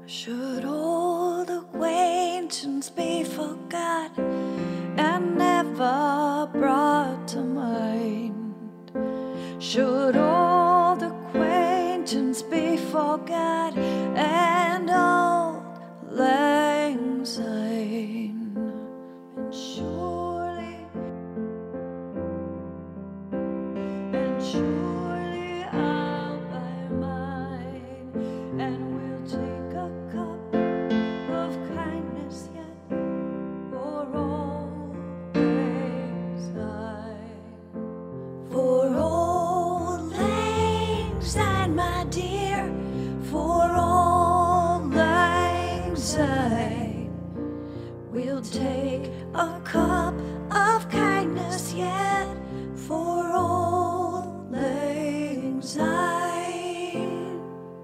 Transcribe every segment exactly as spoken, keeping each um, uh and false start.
Should old acquaintance be forgot and never brought to mind? Should old acquaintance be forgot and old lang syne? And surely, and surely I'll buy mine, and we'll take a cup of kindness yet for old lang syne. For old lang syne, my dear, for old lang syne, we'll take a cup of kindness yet for old lang syne.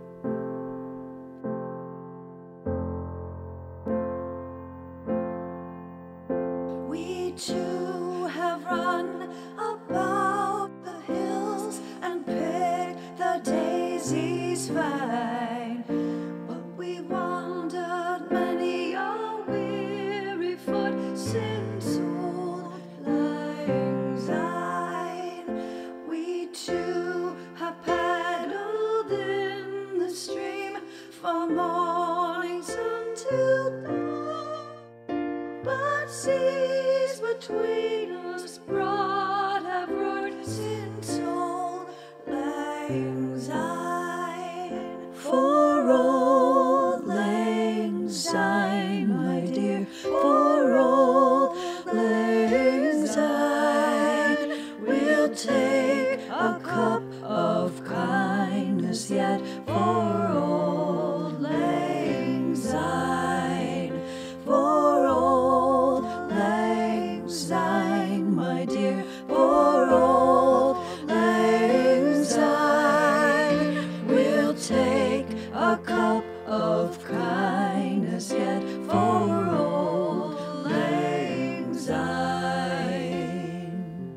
We too have run about the hills and picked the daisies fine, but we wandered many a weary foot since old lang syne. We too have paddled in the stream from morning sun till dawn, but seas between us broad have roared since old lang syne. For old lang syne, my dear, for old lang syne, we'll take a cup of kindness yet for old lang syne. For old lang syne, my dear, for old lang syne, we'll take a cup of kindness yet for old lang syne.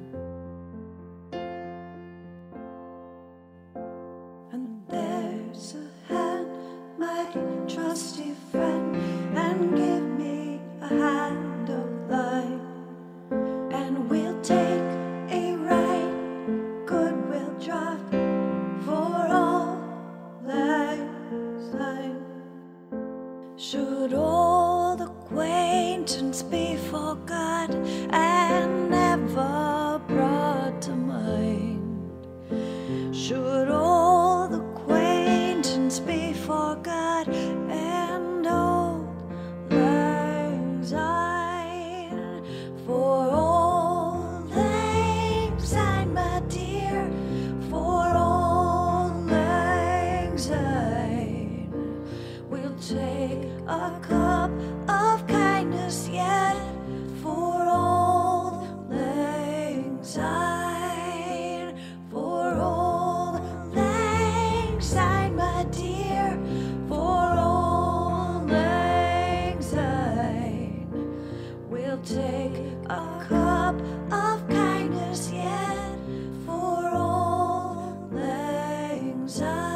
And there's a hand, my trusty friend, and give me a hand of thine, and we'll take a right goodwill draught for all lang syne. Should old acquaintance be forgot and never brought to mind? Should old acquaintance be forgot and old lang syne? For old lang syne, my dear, for old lang syne, we'll take a cup of kindness yet for old lang syne. For old lang syne, my dear, for old lang syne, we'll take a cup of kindness yet for old lang syne.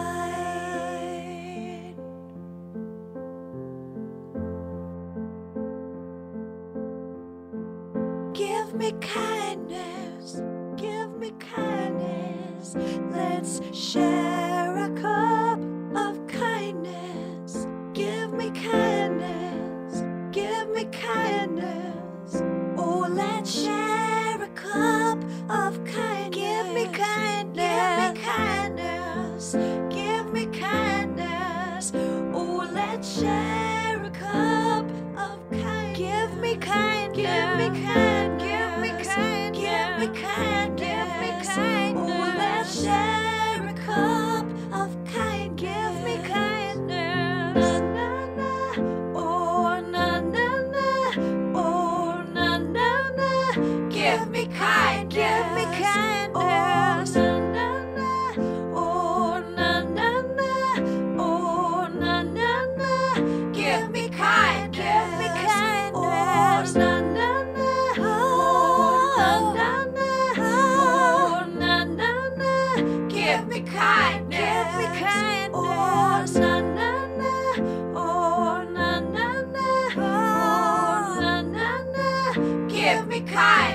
Give me kindness, give me kindness, let's share a cup of kindness. Give me kindness, give me kindness, oh, let's share a cup of kindness. Give me kindness, give me kindness, give me kindness, oh, let's share a cup of kindness. Give me kindness, give me kindness, give me kindness, give me kindness, give me kindness, oh, let's share a cup of kindness. Give me kindness, na na, oh na na na, oh na na na. Give me kindness, give me kindness, oh na na, oh na na na, oh na na na. Give me kindness, give me kindness, oh na na na, oh na na na. kind.